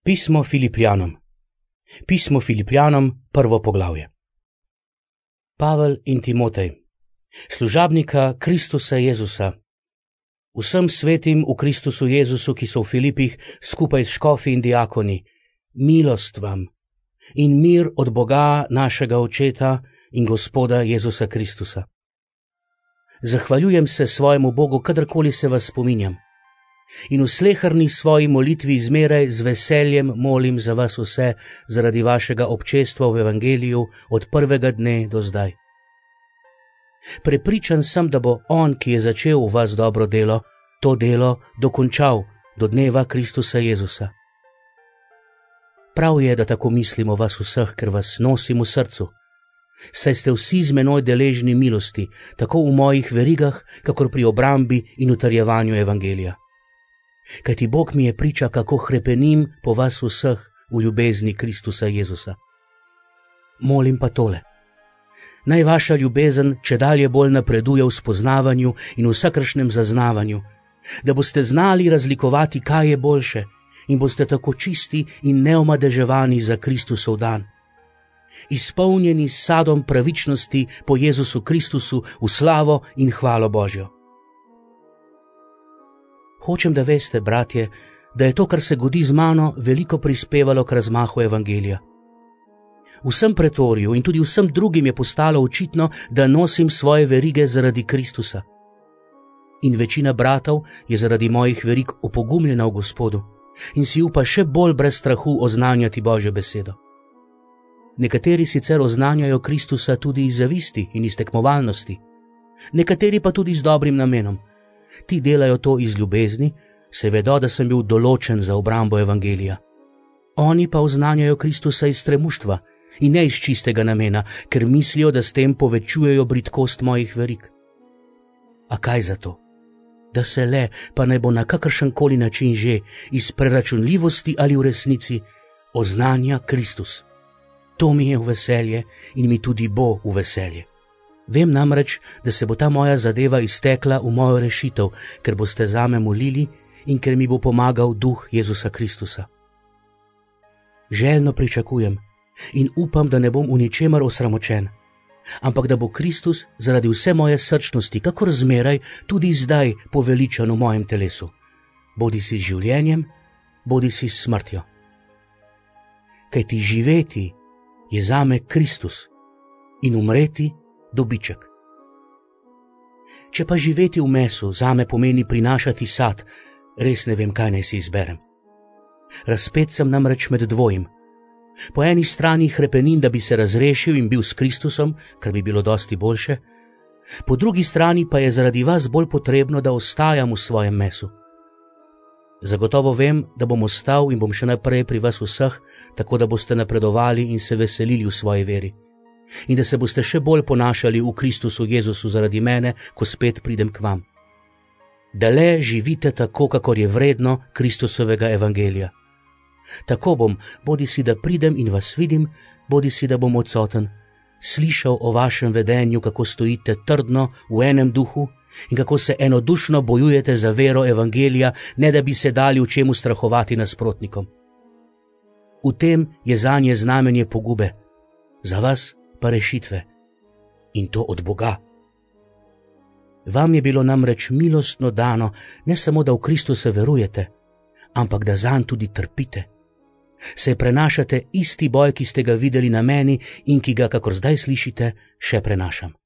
Pismo Filipljanom. Pismo Filipljanom, 1. poglavje. Pavel in Timotej, služabnika Kristusa Jezusa, vsem svetim v Kristusu Jezusu, ki so v Filipih skupaj s škofi in diakoni, milost vam in mir od Boga našega Očeta in Gospoda Jezusa Kristusa. Zahvaljujem se svojemu Bogu, kadarkoli se vas spominjam, in v sleherni svoji molitvi zmeraj z veseljem molim za vas vse zaradi vašega občestva v evangeliju od prvega dne do zdaj. Prepričan sem, da bo On, ki je začel v vas dobro delo, to delo dokončal do dneva Kristusa Jezusa. Prav je, da tako mislim o vas vseh, ker vas nosim v srcu, saj ste vsi z menoj deležni milosti, tako v mojih verigah, kakor pri obrambi in utrjevanju evangelija. Kajti Bog mi je priča, kako hrepenim po vas vseh v ljubezni Kristusa Jezusa. Molim pa tole. Naj vaša ljubezen čedalje bolj napreduje v spoznavanju in v vsakršnem zaznavanju, da boste znali razlikovati, kaj je boljše, in boste tako čisti in neomadeževani za Kristusov dan, izpolnjeni s sadom pravičnosti po Jezusu Kristusu v slavo in hvalo Božjo. Hočem, da veste, bratje, da je to, kar se godi z mano, veliko prispevalo k razmahu evangelija. Vsem pretoriju in tudi vsem drugim je postalo očitno, da nosim svoje verige zaradi Kristusa. In večina bratov je zaradi mojih verig opogumljena v Gospodu in si upa še bolj brez strahu oznanjati Božjo besedo. Nekateri sicer oznanjajo Kristusa tudi iz zavisti in iz tekmovalnosti, nekateri pa tudi z dobrim namenom. Ti delajo to iz ljubezni, saj vedo, da sem bil določen za obrambo evangelija. Oni pa oznanjajo Kristusa iz stremuštva in ne iz čistega namena, ker mislijo, da s tem povečujejo bridkost mojih verig. A kaj za to? Da se le, pa naj bo na kakršenkoli način že, iz preračunljivosti ali v resnici, oznanja Kristus. To mi je v veselje in mi tudi bo v veselje. Vem namreč, da se bo ta moja zadeva iztekla v mojo rešitev, ker boste zame molili in ker mi bo pomagal Duh Jezusa Kristusa. Željno pričakujem in upam, da ne bom v ničemer osramočen, ampak da bo Kristus zaradi vse moje srčnosti, kakor zmeraj, tudi zdaj poveličan v mojem telesu, bodi si z življenjem, bodi si s smrtjo. Kajti živeti je zame Kristus in umreti dobiček. Če pa živeti v mesu zame pomeni prinašati sad, res ne vem, kaj naj si izberem. Razpet sem namreč med dvojim. Po eni strani hrepenim, da bi se razrešil in bil s Kristusom, kar bi bilo dosti boljše, po drugi strani pa je zaradi vas bolj potrebno, da ostajam v svojem mesu. Zagotovo vem, da bom ostal in bom še naprej pri vas vseh, tako da boste napredovali in se veselili v svoji veri. In da se boste še bolj ponašali v Kristusu Jezusu zaradi mene, ko spet pridem k vam. Da le živite tako, kakor je vredno Kristusovega evangelija. Tako bom, bodi si da pridem in vas vidim, bodi si da bom odsoten, slišal o vašem vedenju, kako stojite trdno v enem duhu in kako se enodušno bojujete za vero evangelija, ne da bi se dali v čemu strahovati nasprotnikom. V tem je zanje znamenje pogube, za vas pa rešitve, in to od Boga. Vam je bilo namreč milostno dano, ne samo da v Kristusa verujete, ampak da zanj tudi trpite. Se prenašate isti boj, ki ste ga videli na meni in ki ga, kakor zdaj slišite, še prenašam.